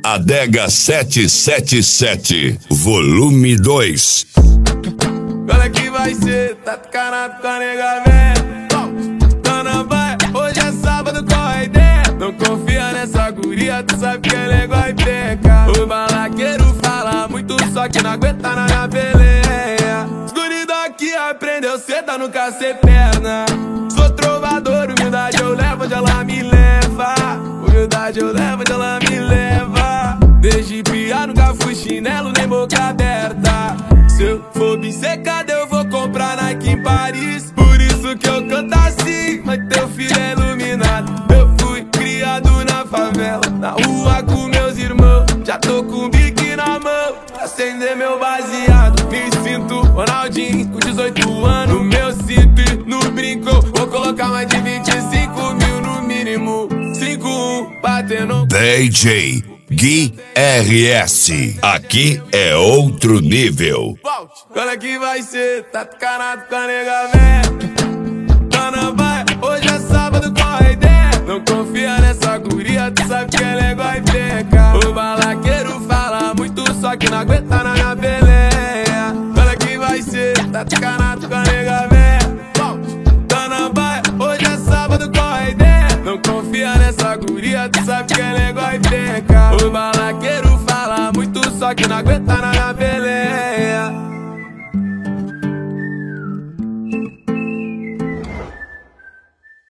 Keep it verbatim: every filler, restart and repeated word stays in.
Adega setecentos e setenta e sete, volume dois. Olha que vai ser, tá tucanado com a nega velha. Tá na baia, hoje é sábado, corre ideia. Não confia nessa guria, tu sabe que ela é igual e peca. O balaqueiro fala muito, só que não aguenta na minha peleia. Os guri daqui aprendeu cedo a nunca ser perna. Sou trovador, humildade eu levo onde ela me leva. Humildade eu levo onde ela me leva. Desde piar nunca fui chinelo nem boca aberta. Se eu for bissecado eu vou comprar Nike em Paris. Por isso que eu canto assim, mas teu filho é iluminado. Eu fui criado na favela, na rua com meus irmãos. Já tô com o bique na mão, acender meu baseado. Me sinto Ronaldinho com dezoito anos. No meu cinto e no brinco vou colocar mais de vinte e cinco mil no mínimo. cinco um batendo D J Gui R S, aqui é outro nível. Olha que vai ser, tá tucanado com a nega velha. Tá na baia, hoje é sábado, corre ideia. Não confia nessa guria, tu sabe que ela é igual e peca. O balaqueiro fala muito, só que não aguenta na minha peleia. Olha que vai ser, tá tucanado com a nega velha. Tá na baia, hoje é sábado, corre ideia. Não confia nessa guria, tu sabe que ela é igual e peca. O balaqueiro fala muito, só que não aguenta na minha peleia.